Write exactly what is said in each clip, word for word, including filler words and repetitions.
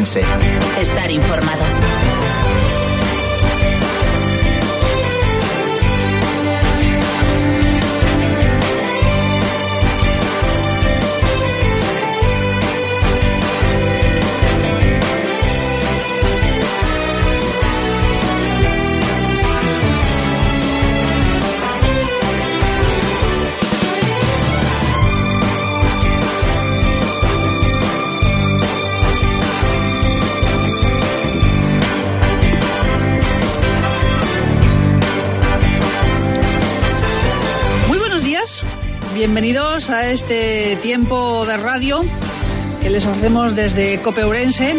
Ourense. Estar informado. Bienvenidos a este tiempo de radio que les ofrecemos desde COPE Ourense.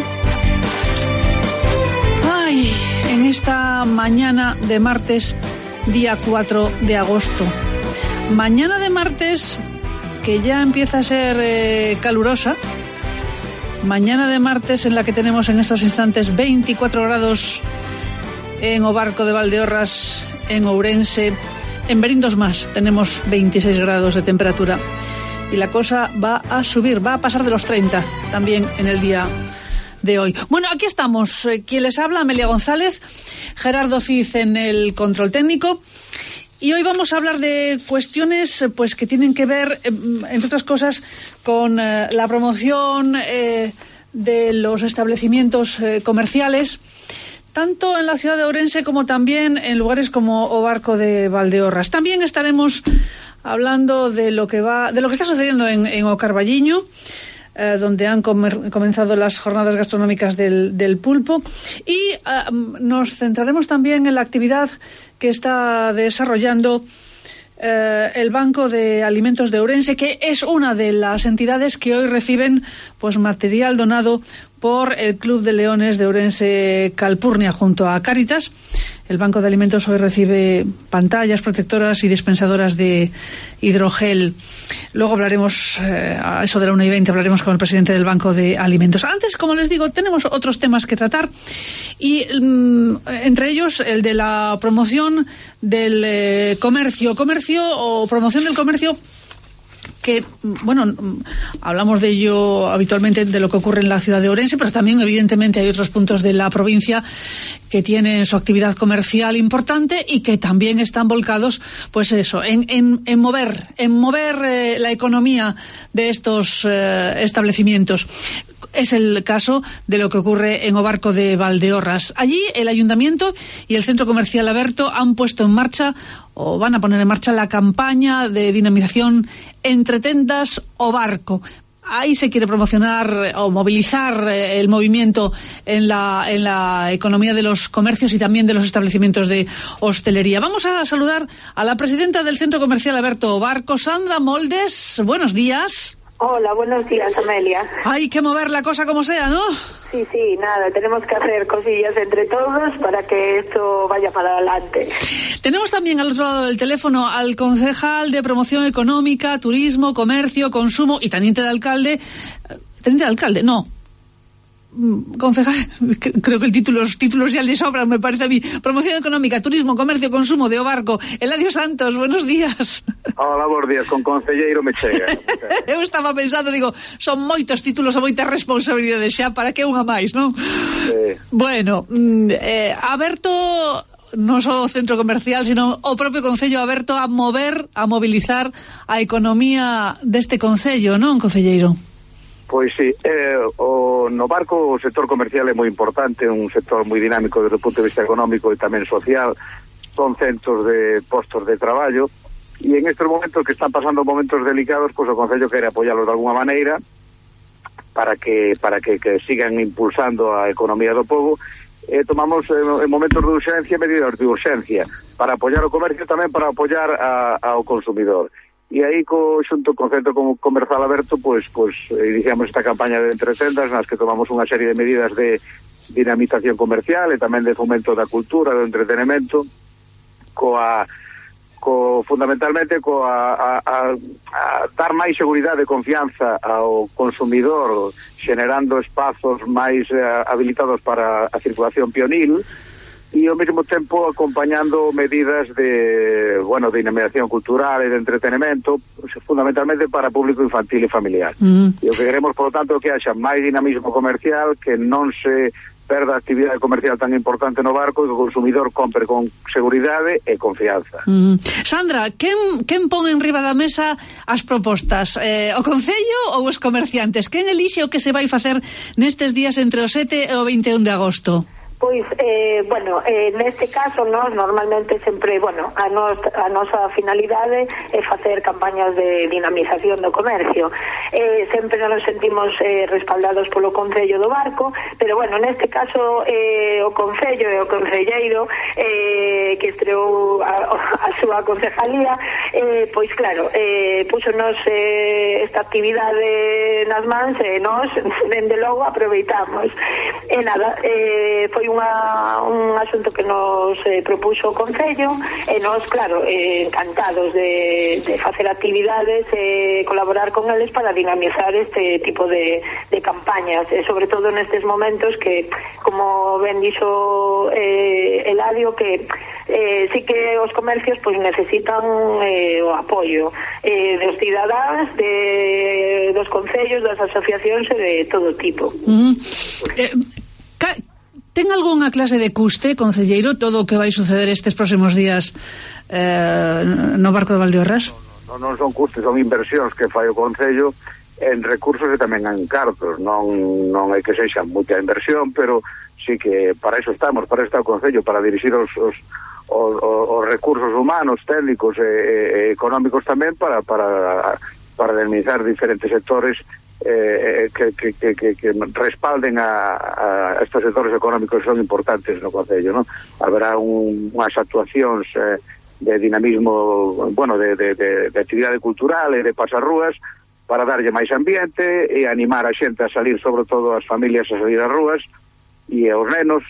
Ay, en esta mañana de martes, día cuatro de agosto. Mañana de martes que ya empieza a ser eh, calurosa. Mañana de martes en la que tenemos en estos instantes veinticuatro grados en O Barco de Valdeorras, en Ourense. En Verín dos más tenemos veintiséis grados de temperatura y la cosa va a subir, va a pasar de los treinta también en el día de hoy. Bueno, aquí estamos. Quien les habla, Amelia González, Gerardo Cid en el control técnico. Y hoy vamos a hablar de cuestiones pues que tienen que ver, entre otras cosas, con eh, la promoción eh, de los establecimientos eh, comerciales, tanto en la ciudad de Ourense como también en lugares como O Barco de Valdeorras. También estaremos hablando de lo que va, de lo que está sucediendo en, en O Carballiño, eh, donde han comer, comenzado las jornadas gastronómicas del, del pulpo, y eh, nos centraremos también en la actividad que está desarrollando eh, el Banco de Alimentos de Ourense, que es una de las entidades que hoy reciben pues material donado por el Club de Leones de Ourense Calpurnia junto a Cáritas. El Banco de Alimentos hoy recibe pantallas protectoras y dispensadoras de hidrogel. Luego hablaremos, eh, a eso de la una y veinte, hablaremos con el presidente del Banco de Alimentos. Antes, como les digo, tenemos otros temas que tratar y mm, entre ellos el de la promoción del eh, comercio. Comercio o promoción del comercio que, bueno, hablamos de ello habitualmente, de lo que ocurre en la ciudad de Ourense, pero también evidentemente hay otros puntos de la provincia que tienen su actividad comercial importante y que también están volcados, pues eso, en, en, en mover, en mover eh, la economía de estos eh, establecimientos. Es el caso de lo que ocurre en O Barco de Valdeorras. Allí el Ayuntamiento y el Centro Comercial Aberto han puesto en marcha o van a poner en marcha la campaña de dinamización Entre Tendas O Barco. Ahí se quiere promocionar o movilizar el movimiento en la, en la economía de los comercios y también de los establecimientos de hostelería. Vamos a saludar a la presidenta del Centro Comercial Aberto O Barco, Sandra Moldes. Buenos días. Hola, buenos días, Amelia. Hay que mover la cosa como sea, ¿no? Sí, sí, nada, tenemos que hacer cosillas entre todos para que esto vaya para adelante. Tenemos también al otro lado del teléfono al concejal de Promoción Económica, Turismo, Comercio, Consumo y teniente de alcalde. ¿Teniente de alcalde? No. Concejal, creo que el título, los títulos ya le sobran, me parece a mí. Promoción Económica, Turismo, Comercio, Consumo de O Barco. Eladio Santos, buenos días. Hola, buenos días, con concelleiro me chega. Eu estaba pensando, digo, son moitos títulos e moitas responsabilidades xa, para que unha máis, non? Sí. Bueno, eh, aberto non só o centro comercial, sino o propio concello aberto a mover, a mobilizar a economía deste concello, non, concelleiro? Pois sí, eh, o, no Barco o sector comercial é moi importante, un sector moi dinámico desde o punto de vista económico e tamén social, son centros de postos de traballo, e en estes momentos que están pasando momentos delicados, pois o Concello quere apoialos de alguma maneira para que para que, que sigan impulsando a economía do pobo. Eh, tomamos eh, en momentos de urxencia medidas de urxencia para apoiar o comercio, tamén para apoiar a, ao consumidor. E aí, co, xunto con Centro Comercial Aberto, pois, pois iniciamos esta campaña de Entre Tendas, nas que tomamos unha serie de medidas de dinamización comercial e tamén de fomento da cultura, do entretenimento, coa, co, fundamentalmente coa a, a, a dar máis seguridade e confianza ao consumidor, xenerando espazos máis eh, habilitados para a circulación pionil, e ao mesmo tempo acompañando medidas de, bueno, de dinamización cultural e de entretenimento, fundamentalmente para público infantil e familiar. Mm. E o que queremos, por lo tanto, que haxa máis dinamismo comercial, que non se perda a actividade comercial tan importante no barco e que o consumidor compre con seguridade e confianza. Mm. Sandra, quen, quen pon en riba da mesa as propostas? Eh, o Concello ou os comerciantes? Quen elixe o que se vai facer nestes días entre o sete e o vinte e un de agosto? Pois, eh, bueno, eh, neste caso nós normalmente sempre, bueno, a, nos, a nosa finalidade é facer campañas de dinamización do comercio. Eh, sempre nos sentimos eh, respaldados polo Concello do Barco, pero bueno, neste caso eh, o Concello e o Concelleiro eh, que estreou a, a súa concejalía, eh, pois claro, eh, puxonos eh, esta actividade nas mans e nós, dende logo, aproveitamos. E nada, eh, foi Unha, un asunto que nos eh, propuxo o Concello e nós, claro, eh, encantados de, de facer actividades e eh, colaborar con eles para dinamizar este tipo de, de campañas, e sobre todo nestes momentos que, como ben dixo eh, Eladio, que eh, sí que os comercios pues, necesitan eh, o apoio eh, dos cidadáns, de, dos concellos, das asociacións e de todo tipo. Mm-hmm. eh, ca- Ten algunha clase de custe, concelleiro, todo o que vai suceder estes próximos días eh, no barco de Valdeorras? Non, non son custes, son inversións que fai o Concello en recursos e tamén en cartos. Non, non hai que sexa moita inversión, pero sí que para eso estamos, para eso está o Concello, para dirixir os, os, os, os recursos humanos, técnicos e, e económicos tamén para, para, para dinamizar diferentes sectores Eh, que, que, que, que respalden a, a estos sectores económicos que son importantes no Concello, ¿no? Haberá un, unhas actuacións eh, de dinamismo, bueno, de, de, de, de actividade cultural e de pasarrúas para darlle máis ambiente e animar a xente a salir, sobre todo as familias, a salir ás rúas e aos nenos,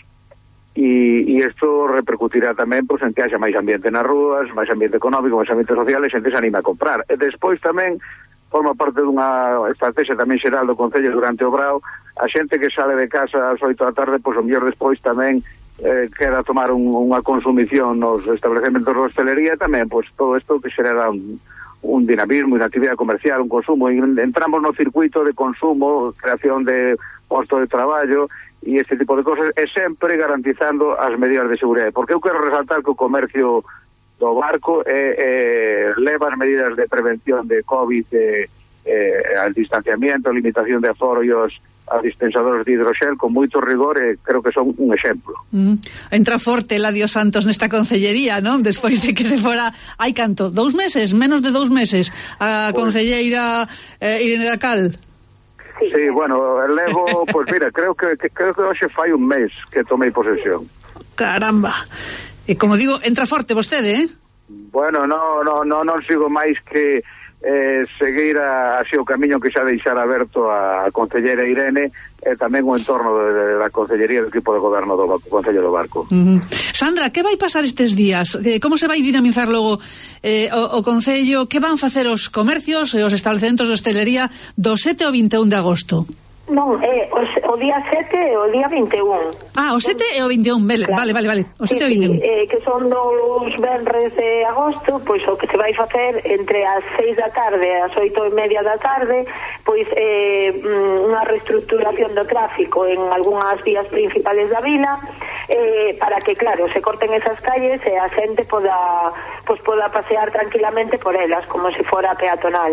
e, e isto repercutirá tamén pues, en que haxa máis ambiente nas rúas, máis ambiente económico, máis ambiente social, e xente se anima a comprar. E despois tamén forma parte dunha estrategia tamén xeral do Concello durante o brao, a xente que sale de casa ás oito da tarde, pois o mellor despois tamén eh, queda tomar un, unha consumición nos establecementos de hostelería, tamén pois todo isto que xerera un, un dinamismo, unha actividade comercial, un consumo, e entramos no circuito de consumo, creación de postos de traballo e este tipo de cosas, e sempre garantizando as medidas de seguridade, porque eu quero resaltar que o comercio do barco eh, eh, leva as medidas de prevención de COVID, eh, eh, al distanciamiento, limitación de aforo e os a dispensadores de hidroxel con moito rigor, e creo que son un exemplo. Mm. Entra forte Eladio Santos nesta concellería, non? Despois de que se fora, hai canto, dous meses, menos de dous meses, a concelleira eh, Irene Dacal. Sí, bueno, levo, pois pues mira, creo que, que creo que hoxe fai un mes que tomei posesión. Caramba. E como digo, entra forte vostede, eh? Bueno, no, no, no, non sigo máis que eh, seguir a, así o camiño que xa deixar aberto a, a concelleira Irene e tamén o entorno de, de, da concellería do equipo de goberno do Concello do Barco. Uh-huh. Sandra, que vai pasar estes días? Eh, como se vai dinamizar logo eh, o, o Concello? Que van facer os comercios e os establecementos de hostelería do sete ao vinte e un de agosto? Non, é o, o día sete e o día vinte e un. Ah, o sete e o vinte e un, vale, claro. vale, vale, vale. O sete sí, e o vinte e un. Sí, eh, que son dos venres de agosto, pois o que se vai facer entre as seis da tarde e as oito e media da tarde, pois eh, unha reestructuración do tráfico en algunhas vías principales da vila, eh, para que, claro, se corten esas calles e a xente poda, pois poda pasear tranquilamente por elas, como se fora peatonal.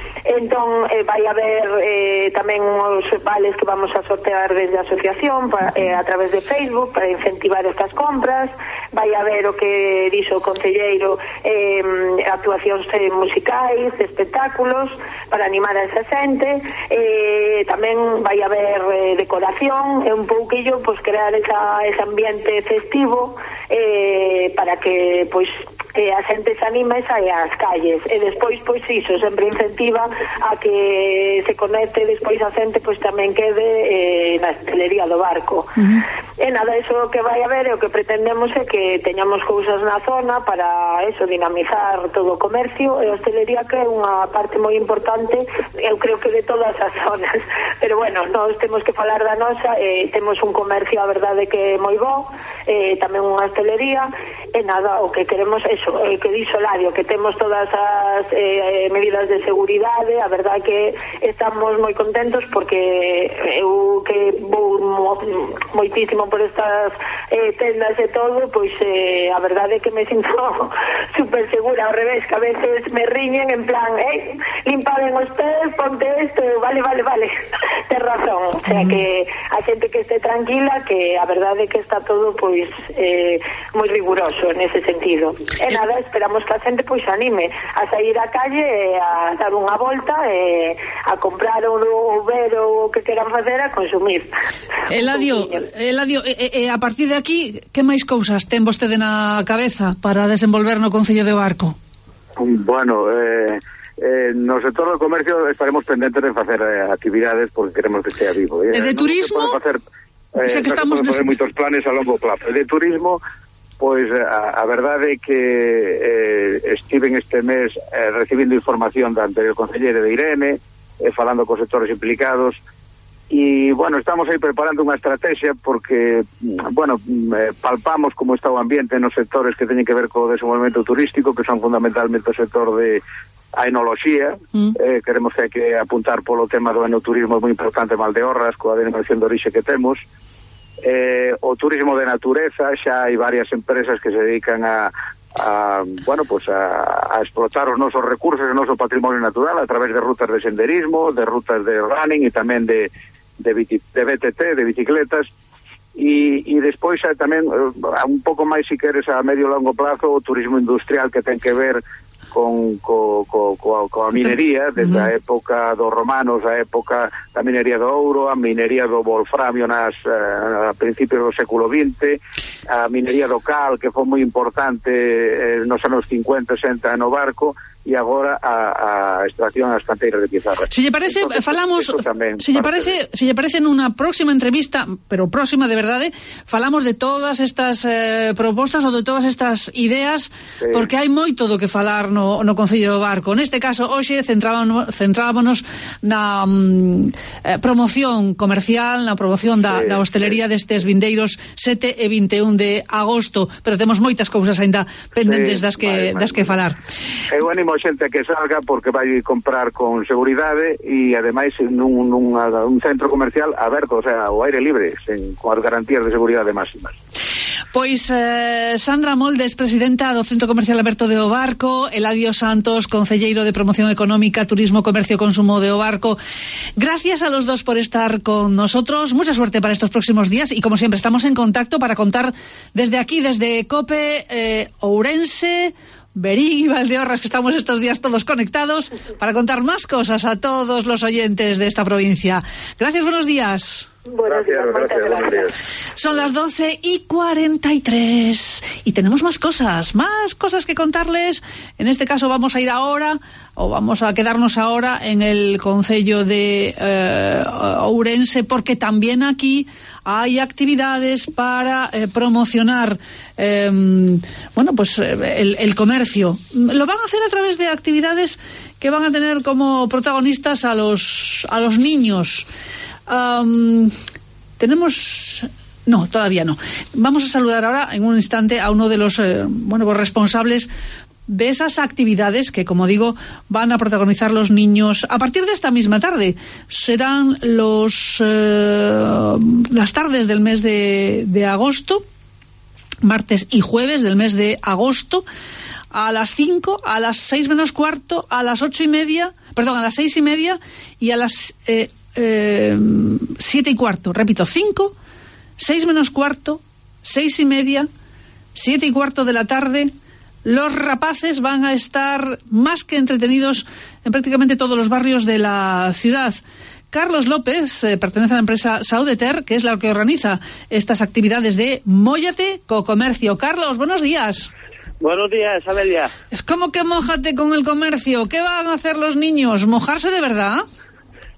Entón, eh, vai haber eh, tamén os vales que vamos a sortear desde a asociación pa, eh, a través de Facebook para incentivar estas compras. Vai haber o que dixo o concelleiro, eh, actuacións eh, musicais, espectáculos para animar a esa xente. Eh, tamén vai haber eh, decoración e un pouquillo pues, crear esa, ese ambiente festivo eh, para que pois eh, a xente se anima e saia ás calles, e despois pois iso sempre incentiva a que se conecte despois a xente pois tamén quede eh, na hostelería do barco. Uh-huh. E nada, eso que vai haber e o que pretendemos é que teñamos cousas na zona para eso, dinamizar todo o comercio e a hostelería, que é unha parte moi importante, eu creo que de todas as zonas, pero bueno, nós temos que falar da nosa, eh, temos un comercio, a verdade, que é moi bo, eh, tamén unha hostelería, e nada, o que queremos eso, eh, que di Solario, que temos todas as eh, medidas de seguridade, a verdade que estamos moi contentos porque eu que vou mo, moitísimo por estas eh, tendas e todo, pois eh, a verdade é que me sinto super segura, ao revés, que a veces me riñen en plan, eh, limpaden os pés, ponte isto, vale, vale, vale, ten razón, o sea que a xente que este tranquila, que a verdade é que está todo pois eh, moi riguroso nese sentido. E nada, esperamos que a xente pois anime a sair á calle e a dar unha volta e a comprar ou ver o que queran facer, a consumir. Eladio, Eladio, e, e a partir de aquí, que máis cousas ten vostede na cabeza para desenvolver no Concello de Barco? Bueno, eh, eh, no sector do comercio estaremos pendentes de facer eh, actividades porque queremos que estea vivo. Eh. E de turismo? Non se facer, eh, o sea que non estamos se facer nese... moitos planes a longo plazo. E de turismo, pois a, a verdade é que eh, estiven este mes eh, recibindo información da anterior concelleira de Irene, eh, falando cos sectores implicados, e, bueno, estamos aí preparando unha estrategia porque, bueno, eh, palpamos como está o ambiente nos sectores que teñen que ver co desenvolvemento turístico, que son fundamentalmente o sector de a enoloxía, mm. eh, queremos que hai que apuntar polo tema do enoturismo moi importante, Valdeorras, coa denominación de orixe que temos, eh, o turismo de natureza, xa hai varias empresas que se dedican a a, bueno, pues a, a explotar os nosos recursos, o noso patrimonio natural a través de rutas de senderismo, de rutas de running e tamén de de, bici, de B T T, de bicicletas, e, e despois hai tamén uh, un pouco máis, si queres, a medio e longo plazo, o turismo industrial que ten que ver con co, co, co, co a minería, desde a época dos romanos, a época da minería do ouro, a minería do wolframio nas, uh, a principios do século vinte, a minería do cal, que foi moi importante eh, nos anos cincuenta, sesenta no Barco, e agora a, a extracción ás canteiras de pizarra. Si lle parece, entonces, falamos, si lle parece, si lle parece nunha próxima entrevista, pero próxima de verdade, falamos de todas estas eh, propostas ou de todas estas ideas, sí, porque hai moito do que falar no, no Concello do Barco. Neste caso, hoxe centrábamos, centrábamos na mm, eh, promoción comercial, na promoción da, sí, da hostelería sí, destes vindeiros sete e vinte e un de agosto, pero temos moitas cousas aínda pendentes, sí, das que, vale, das que falar. Eu animo xente que salga porque vai comprar con seguridade e ademais nun, nun un centro comercial aberto, o sea, ao aire libre, sen, con as garantías de seguridade máximas. Pois eh, Sandra Moldes, presidenta do Centro Comercial Aberto de O Barco, Eladio Santos, concelleiro de Promoción Económica, Turismo, Comercio e Consumo de O Barco. Gracias a los dos por estar con nosotros. Mucha suerte para estos próximos días y, como siempre, estamos en contacto para contar desde aquí, desde COPE, eh, Ourense, Verín y Valdeorras, que estamos estos días todos conectados para contar más cosas a todos los oyentes de esta provincia. Gracias, buenos días. Buenos días, gracias, gracias, gracias. Son las doce y cuarenta y tres y tenemos más cosas, más cosas que contarles. En este caso vamos a ir ahora, o vamos a quedarnos ahora en el concello de eh, Ourense, porque también aquí hay actividades para eh, promocionar eh, bueno, pues el, el comercio. Lo van a hacer a través de actividades que van a tener como protagonistas a los a los niños. Um, tenemos... No, todavía no. Vamos a saludar ahora en un instante a uno de los eh, bueno, pues responsables de esas actividades que, como digo, van a protagonizar los niños a partir de esta misma tarde. Serán los eh, las tardes del mes de, de agosto, martes y jueves del mes de agosto, a las cinco, a las seis menos cuarto, a las ocho y media, perdón, a las seis y media y a las eh, eh, siete y cuarto. Repito, cinco, seis menos cuarto, seis y media, siete y cuarto de la tarde. Los rapaces van a estar más que entretenidos en prácticamente todos los barrios de la ciudad. Carlos López eh, pertenece a la empresa Saudeter, que es la que organiza estas actividades de Móllate co Comercio. Carlos, buenos días. Buenos días, Amelia. ¿Cómo que mójate con el comercio? ¿Qué van a hacer los niños? ¿Mojarse de verdad?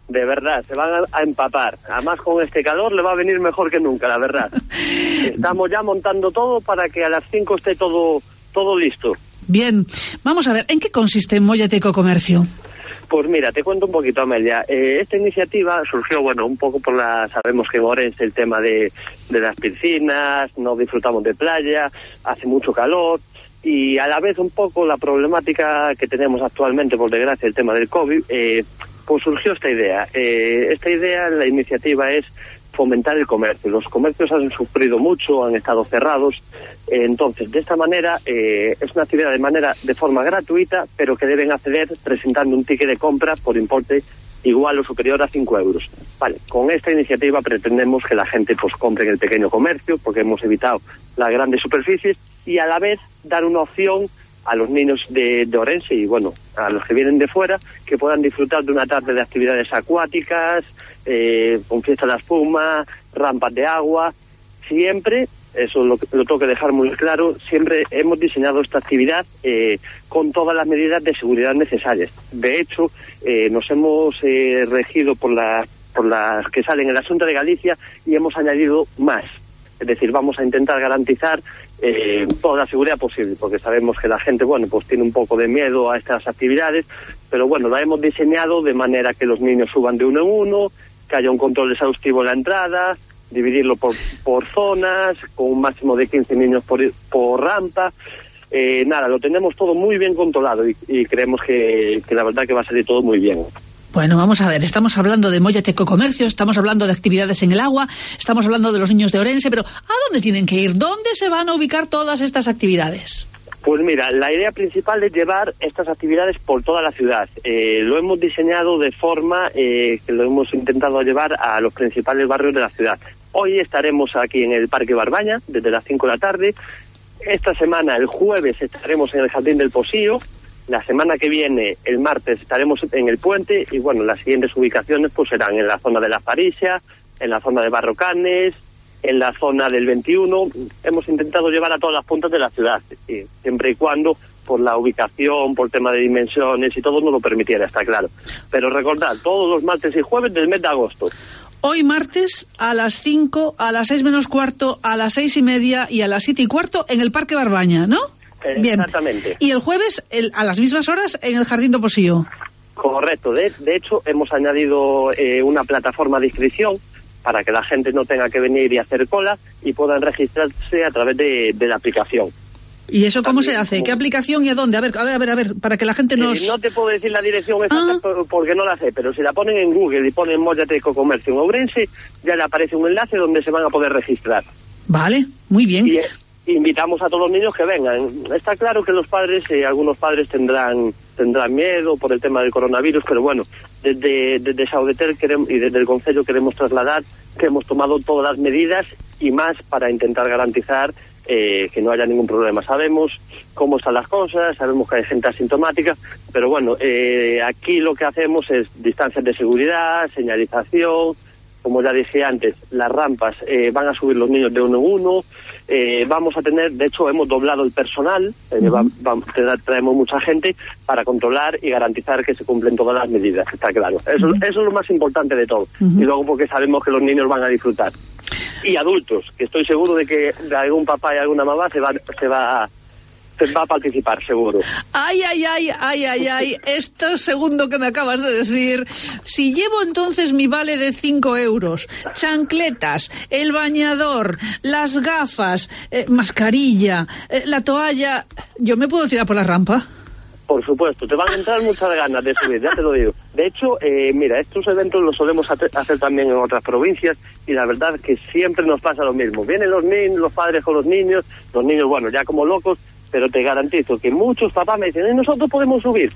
De verdad, se van a, a empapar. Además, con este calor le va a venir mejor que nunca, la verdad. Estamos ya montando todo para que a las cinco esté todo, todo listo. Bien, vamos a ver, ¿en qué consiste Móllate Ecocomercio? Pues mira, te cuento un poquito, Amelia. Eh, esta iniciativa surgió, bueno, un poco por la... Sabemos que en Orense el tema de, de las piscinas, no disfrutamos de playa, hace mucho calor, y a la vez un poco la problemática que tenemos actualmente, por desgracia, el tema del COVID, eh, pues surgió esta idea. Eh, esta idea, la iniciativa es fomentar el comercio. Los comercios han sufrido mucho, han estado cerrados, eh, entonces de esta manera eh, es una actividad de manera de forma gratuita, pero que deben acceder presentando un ticket de compra por importe igual o superior a cinco euros. Vale, con esta iniciativa pretendemos que la gente pues compre en el pequeño comercio, porque hemos evitado las grandes superficies, y a la vez dar una opción a los niños de, de Orense y bueno, a los que vienen de fuera, que puedan disfrutar de una tarde de actividades acuáticas, eh, con fiesta de la espuma, rampas de agua. Siempre, eso lo, lo tengo que dejar muy claro, siempre hemos diseñado esta actividad eh, con todas las medidas de seguridad necesarias. De hecho, eh, nos hemos eh, regido por, la, por las que salen en la Xunta de Galicia y hemos añadido más. Es decir, vamos a intentar garantizar eh, toda la seguridad posible, porque sabemos que la gente, bueno, pues tiene un poco de miedo a estas actividades, pero bueno, la hemos diseñado de manera que los niños suban de uno en uno, que haya un control exhaustivo en la entrada, dividirlo por, por zonas, con un máximo de quince niños por, por rampa. Eh, nada, lo tenemos todo muy bien controlado y, y creemos que, que la verdad que va a salir todo muy bien. Bueno, vamos a ver, estamos hablando de Móllate Ecocomercio, estamos hablando de actividades en el agua, estamos hablando de los niños de Orense, pero ¿a dónde tienen que ir? ¿Dónde se van a ubicar todas estas actividades? Pues mira, la idea principal es llevar estas actividades por toda la ciudad. Eh, lo hemos diseñado de forma eh, que lo hemos intentado llevar a los principales barrios de la ciudad. Hoy estaremos aquí en el Parque Barbaña, desde las cinco de la tarde. Esta semana, el jueves, estaremos en el Jardín del Posío. La semana que viene, el martes, estaremos en el Puente. Y bueno, las siguientes ubicaciones pues serán en la zona de la Farixa, en la zona de Barrocanes, en la zona del veintiuno. Hemos intentado llevar a todas las puntas de la ciudad, y siempre y cuando por la ubicación, por tema de dimensiones y todo nos lo permitiera, está claro. Pero recordad, todos los martes y jueves del mes de agosto. Hoy martes a las cinco, a las seis menos cuarto, a las seis y media y a las siete y cuarto en el Parque Barbaña, ¿no? Bien. Exactamente. Y el jueves el, a las mismas horas en el Jardín do Posío. Correcto. De, de hecho, hemos añadido eh, una plataforma de inscripción para que la gente no tenga que venir y hacer cola y puedan registrarse a través de, de la aplicación. ¿Y eso cómo También, se hace? como... ¿Qué aplicación y a dónde? A ver, a ver, a ver, a ver, para que la gente nos... Eh, no te puedo decir la dirección exacta ah. porque no la sé, pero si la ponen en Google y ponen Móllate Ecocomercio en Ourense, ya le aparece un enlace donde se van a poder registrar. Vale, muy bien. Y eh, invitamos a todos los niños que vengan. Está claro que los padres, eh, algunos padres tendrán tendrán miedo por el tema del coronavirus, pero bueno, desde, desde Saudetel queremos, y desde el Concello queremos trasladar que hemos tomado todas las medidas y más para intentar garantizar eh, que no haya ningún problema. Sabemos cómo están las cosas, sabemos que hay gente asintomática, pero bueno, eh, aquí lo que hacemos es distancias de seguridad, señalización. Como ya dije antes, las rampas eh, van a subir los niños de uno en uno. Eh, vamos a tener, de hecho, hemos doblado el personal, eh, uh-huh. va, va, traemos mucha gente para controlar y garantizar que se cumplen todas las medidas, está claro. Eso, uh-huh. eso es lo más importante de todo. Uh-huh. Y luego porque sabemos que los niños van a disfrutar. Y adultos, que estoy seguro de que de algún papá y alguna mamá se va, se va a... va a participar, seguro. Ay, ay, ay, ay, ay, ay, esto segundo que me acabas de decir. Si llevo entonces mi vale de cinco euros, chancletas, el bañador, las gafas, eh, mascarilla, eh, la toalla, ¿yo me puedo tirar por la rampa? Por supuesto, te van a entrar muchas ganas de subir, ya te lo digo. De hecho, eh, mira, estos eventos los solemos hacer también en otras provincias y la verdad que siempre nos pasa lo mismo. Vienen los niños, los padres con los niños, los niños, bueno, ya como locos, pero te garantizo que muchos papás me dicen, ¿y nosotros podemos subir?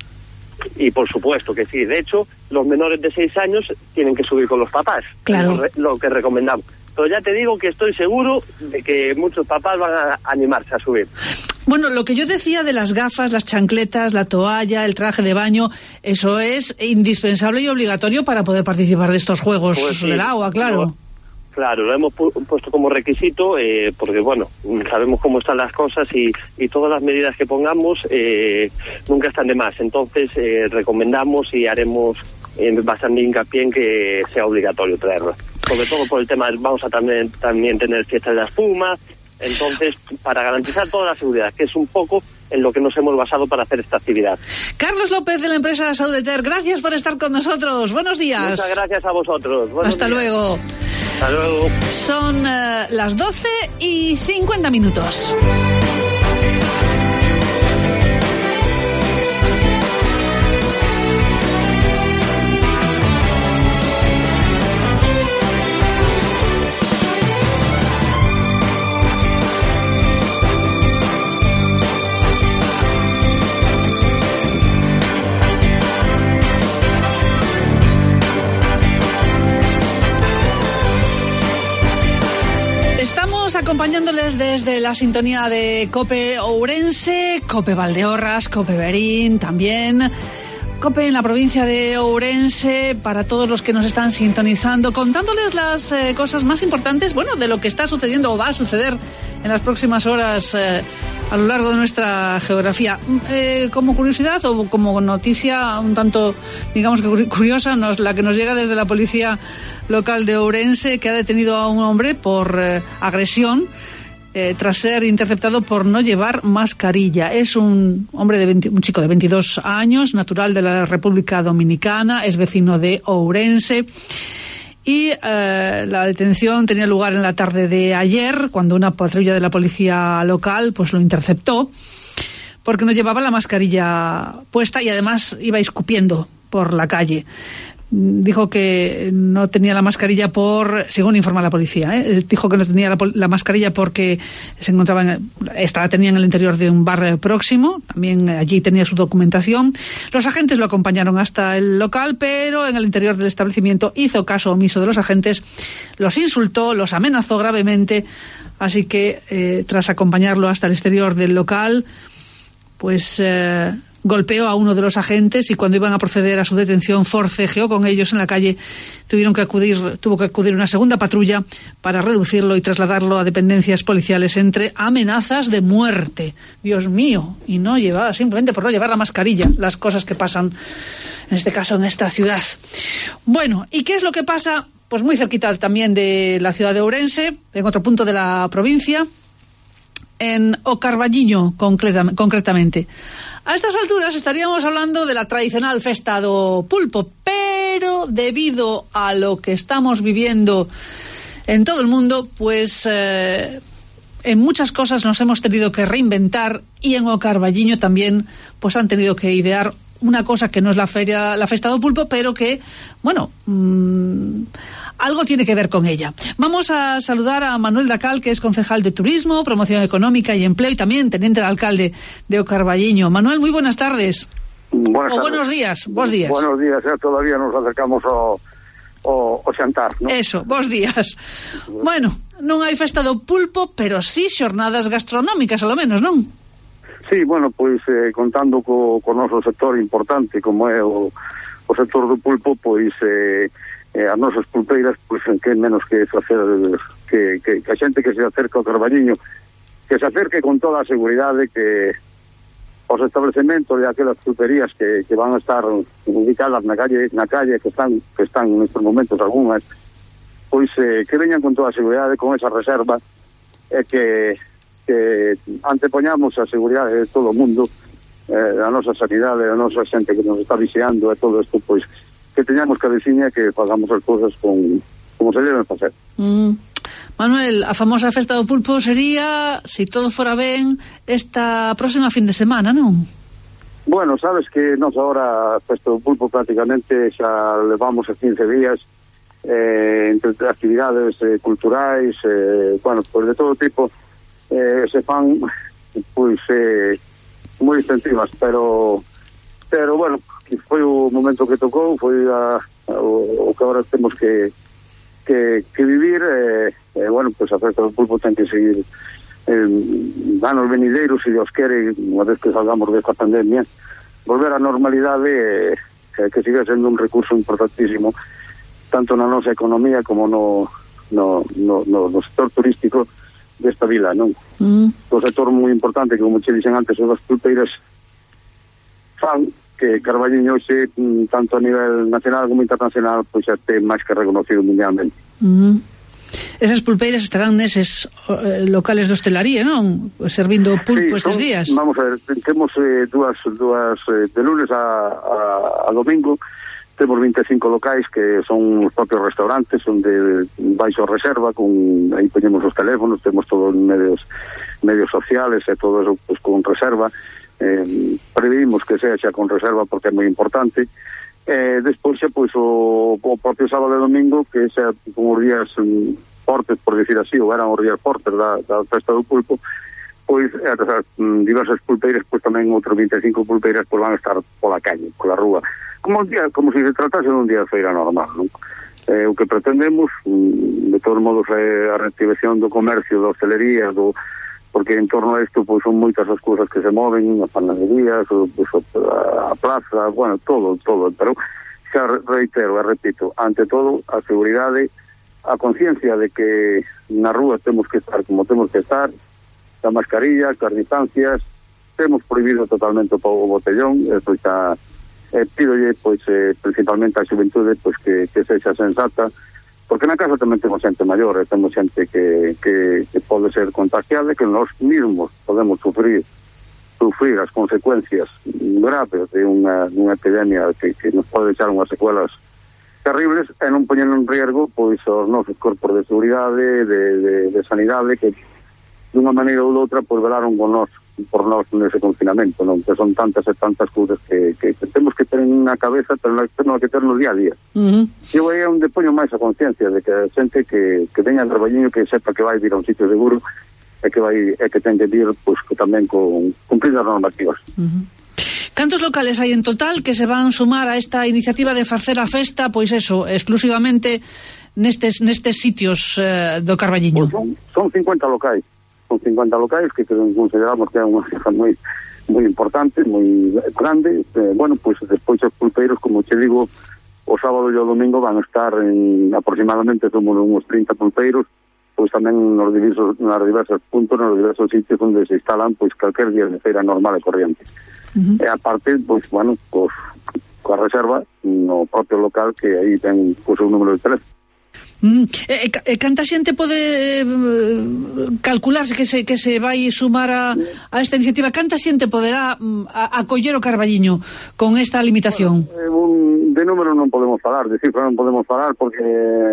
Y por supuesto que sí. De hecho, los menores de seis años tienen que subir con los papás. Claro. Lo, lo que recomendamos. Pero ya te digo que estoy seguro de que muchos papás van a animarse a subir. Bueno, lo que yo decía de las gafas, las chancletas, la toalla, el traje de baño, eso es indispensable y obligatorio para poder participar de estos juegos pues sí, del agua, claro. No. Claro, lo hemos pu- puesto como requisito eh, porque, bueno, sabemos cómo están las cosas y, y todas las medidas que pongamos eh, nunca están de más. Entonces, eh, recomendamos y haremos eh, bastante hincapié en que sea obligatorio traerlo. Sobre todo por el tema, vamos a también, también tener fiesta de la espuma, entonces para garantizar toda la seguridad, que es un poco en lo que nos hemos basado para hacer esta actividad. Carlos López, de la empresa Saudeter, gracias por estar con nosotros. Buenos días. Muchas gracias a vosotros. Buenos Hasta días. luego. Hasta luego. Son uh, las doce y cincuenta minutos. Acompañándoles desde la sintonía de COPE Ourense, COPE Valdeorras, COPE Verín también, COPE en la provincia de Ourense, para todos los que nos están sintonizando, contándoles las eh, cosas más importantes, bueno, de lo que está sucediendo o va a suceder en las próximas horas eh, a lo largo de nuestra geografía. Eh, como curiosidad o como noticia un tanto, digamos que curiosa, nos, la que nos llega desde la policía local de Ourense, que ha detenido a un hombre por eh, agresión eh, tras ser interceptado por no llevar mascarilla. Es un hombre de veinte, un chico de veintidós años, natural de la República Dominicana, es vecino de Ourense. Y eh, la detención tenía lugar en la tarde de ayer, cuando una patrulla de la policía local pues lo interceptó porque no llevaba la mascarilla puesta y además iba escupiendo por la calle. Dijo que no tenía la mascarilla por, según informa la policía, ¿eh? dijo que no tenía la, la mascarilla porque se encontraba en, esta la tenía en el interior de un bar próximo, también allí tenía su documentación. Los agentes lo acompañaron hasta el local, pero en el interior del establecimiento hizo caso omiso de los agentes, los insultó, los amenazó gravemente, así que eh, tras acompañarlo hasta el exterior del local, pues eh, golpeó a uno de los agentes y cuando iban a proceder a su detención forcejeó con ellos en la calle. Tuvieron que acudir, tuvo que acudir una segunda patrulla para reducirlo y trasladarlo a dependencias policiales entre amenazas de muerte. Dios mío, y no llevaba, simplemente por no llevar la mascarilla, las cosas que pasan, en este caso en esta ciudad. Bueno, ¿y qué es lo que pasa? Pues muy cerquita también de la ciudad de Ourense, en otro punto de la provincia, en O Carballiño concretamente. A estas alturas estaríamos hablando de la tradicional festa do pulpo, pero debido a lo que estamos viviendo en todo el mundo, pues eh, en muchas cosas nos hemos tenido que reinventar y en O Carballiño también pues han tenido que idear una cosa que no es la feria, la festa do pulpo, pero que, bueno, mmm, algo tiene que ver con ella. Vamos a saludar a Manuel Dacal, que es concejal de Turismo, Promoción Económica y Empleo, y también teniente de alcalde de O Carballiño. Manuel, muy buenas tardes. Buenas o tardes. buenos días, vos días. Buenos días, ya todavía nos acercamos ao, ao, ao xantar, ¿no? Eso, vos días. Bueno, non hai festa do pulpo, pero sí xornadas gastronómicas, ao menos, non? Sí, bueno, pois eh, contando co, co noso sector importante como é o, o sector do pulpo, pois eh, eh, as nosas pulpeiras, pois en que menos que facer que, que, que a xente que se acerca ao Carballiño que se acerque con toda a seguridade, que os establecementos de aquelas pulperías que, que van a estar ubicadas na calle na calle que están que están nestes momentos algunhas, pois eh, que veñan con toda a seguridade, con esa reserva, e que que antepoñamos a seguridade de todo o mundo, eh, a nosa sanidade, a nosa xente que nos está vixiando e todo isto, pois que teñamos cabeciña, que fagamos as cousas con, como se deben facer. Mm. Manuel, a famosa festa do pulpo sería, se si todo fora ben, esta próxima fin de semana, non? Bueno, sabes que nos agora a festa do pulpo prácticamente xa levamos a quince días, eh, entre actividades eh, culturais, eh, bueno, pois de todo tipo, eh, se fan pois eh, moi extensivas, pero pero bueno, que foi o momento que tocou, foi a, a, o, o que agora temos que que, que vivir, eh, eh, bueno, pois a festa do pulpo ten que seguir eh, anos venideiros, se Dios quere, unha vez que salgamos desta pandemia, volver á normalidade, eh, que siga sendo un recurso importantísimo tanto na nosa economía como no no, no, no, no sector turístico desta vila, non? Mm. Un sector moi importante, que como che dixen antes, son as pulpeiras fan que Carballiño hoxe, tanto a nivel nacional como internacional, pois xa este máis que reconocido mundialmente. Uh-huh. Esas pulpeiras estarán neses eh, locales de hostelaría, non? Servindo pulpo sí, estes son, días. Vamos a ver, temos eh, dúas, dúas eh, de lunes a, a, a domingo, temos vinte e cinco locais que son os propios restaurantes, onde baixo reserva, con, aí poñemos os teléfonos, temos todos os medios, medios sociales e todo eso pues, con reserva. Eh, previdimos que sea xa con reserva porque é moi importante. Eh, despois xa pois o, o propio sábado e domingo, que xa con os días um, fortes, por decir así, ou eran os días fortes da, da festa do pulpo, pois as um, diversas pulpeiras, pois tamén outros vinte e cinco pulpeiras pois van a estar pola calle, pola rúa, como un día, como se se tratase de un día de feira normal, non? Eh, o que pretendemos, um, de todos modos, é a reactivación do comercio, da hostelería, do porque en torno a isto pois son moitas as cousas que se moven, as panaderías, pois, a plaza, bueno, todo, todo, pero xa reitero e repito, ante todo a seguridade, a conciencia de que na rúa temos que estar como temos que estar, a mascarilla, as distancias, temos prohibido totalmente o botellón, e pois a eh, pídolle pois eh, principalmente a xuventude pois que, que sexa sensata, porque na casa tamén temos xente maior, e temos xente que, que, que pode ser contagiada, que nós mismos podemos sufrir sufrir as consecuencias graves de unha, unha epidemia que, que nos pode deixar unhas secuelas terribles, e non poñendo en riesgo pois os nosos corpos de seguridade, de, de, de sanidade, que dunha maneira ou doutra pois velaron con nós, por nós nese confinamento, non? Que son tantas e tantas cousas que, que, que temos que ter na cabeza, pero temos que ter no día a día. Uh-huh. Eu aí é onde poño máis a conciencia de que a xente que, que veña a Carballiño, que sepa que vai vir a un sitio seguro, e que vai e que ten que vir pois, que tamén con cumprir as normativas. Uh-huh. Cantos locales hai en total que se van sumar a esta iniciativa de facer a festa, pois eso, exclusivamente nestes, nestes sitios eh, do Carballiño? Pois son, son cincuenta locais. Son cincuenta locais que consideramos que é unha cifra moi moi importante, moi grande. Eh, bueno, pois pues, despois os pulpeiros, como te digo, o sábado e o domingo van a estar en aproximadamente somos uns trinta pulpeiros, pois pues, tamén nos diversos, nos diversos puntos, nos diversos sitios onde se instalan pois pues, calquer día de feira normal e corriente. Uh-huh. E aparte, pois, pues, bueno, pues, coa reserva no propio local que aí ten pois, pues, un número de teléfono. Mm. E, e canta xente pode eh, calcularse que se, que se vai sumar a, a esta iniciativa? Canta xente poderá a, acoller o Carballiño con esta limitación? Bueno, un, de número non podemos falar, de cifra non podemos falar, porque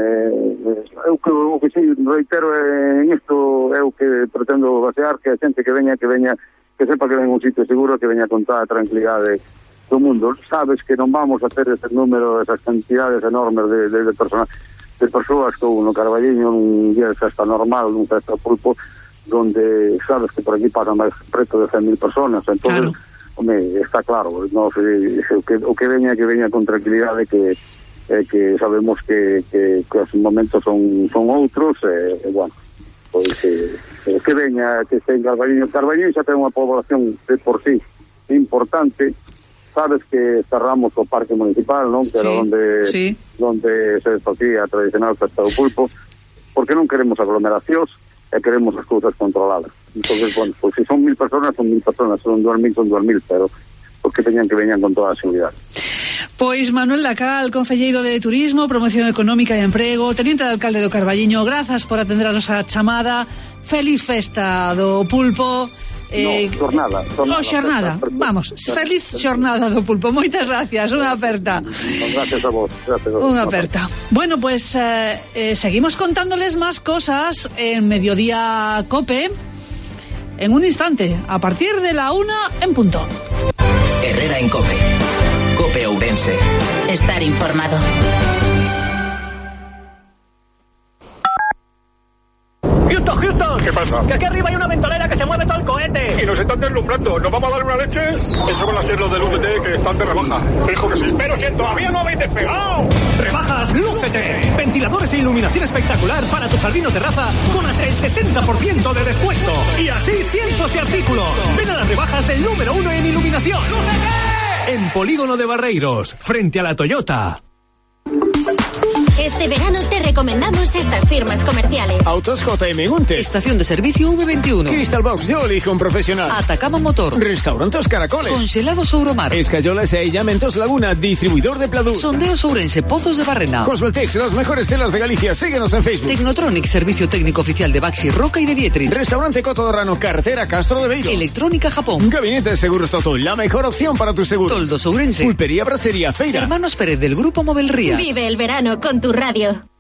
eu que, o que sí, reitero en isto é o que pretendo basear, que a xente que veña, que veña, que sepa que ven un sitio seguro, que veña con toda a tranquilidade do mundo. Sabes que non vamos a ter ese número, esas cantidades enormes de, de, de personas de persoas que no Carballiño un día de festa normal, un festa pulpo, donde sabes que por aquí pasan máis preto de cen mil personas, entonces, claro. Home, está claro, no, se, o, que, o que veña, que veña con tranquilidade, que eh, que sabemos que, que, que os momentos son, son outros, e eh, bueno, pois eh, que veña, que este en Carballiño, Carballiño xa ten unha población de por sí importante. Sabes que cerramos o parque municipal, non? Que sí, era onde, sí. onde se facía a tradicional festa do pulpo, porque non queremos aglomeracións e queremos as cousas controladas. Entonces, bueno, pues si son mil personas, son mil personas, son dúas mil, son dúas mil, pero porque teñan que veñan con toda a seguridade. Pois Manuel Dacal, concelleiro de Turismo, Promoción Económica e Emprego, teniente de alcalde do Carballiño, grazas por atender a nosa chamada. Feliz festa do pulpo. Eh, no, xornada, xornada, oh, xornada. Vamos, feliz xornada do pulpo. Moitas gracias, unha aperta. Gracias a vos, gracias a vos. Unha aperta. Bueno, pues eh, eh, seguimos contándoles más cosas en Mediodía Cope en un instante, a partir de la una en punto. Herrera en Cope. Cope Ourense. Estar informado. ¡Houston, Houston! ¿Qué pasa? Que aquí arriba hay una ventolera que se mueve todo el cohete. Y nos están deslumbrando. ¿Nos vamos a dar una leche? Eso van a ser los del U C T que están de rebaja. Fijo que sí. Pero si todavía no habéis despegado. Rebajas Lúcete. Ventiladores e iluminación espectacular para tu jardín o terraza con hasta el sesenta por ciento de descuento. Y así cientos de artículos. Ven a las rebajas del número uno en iluminación. ¡Lúcete! En Polígono de Barreiros, frente a la Toyota. Este verano te recomendamos estas firmas comerciales. Autos J M Gunte. Estación de servicio V veintiuno. Crystal Box, yo elijo un profesional. Atacama Motor. Restaurantes Caracoles. Congelados Ouromar. Escayola S A Mentos Laguna, distribuidor de Pladú. Sondeos Ourense, Pozos de Barrena. Cosmeltex, las mejores telas de Galicia. Síguenos en Facebook. Technotronic, servicio técnico oficial de Baxi, Roca y de Dietrich. Restaurante Coto Dorrano, carretera Castro de Beiro. Electrónica Japón. Gabinete de Seguros Toto, la mejor opción para tu seguro. Toldos Ourense. Pulpería Brasería Feira. Hermanos Pérez del Grupo Movelrías. Vive el verano con tu radio.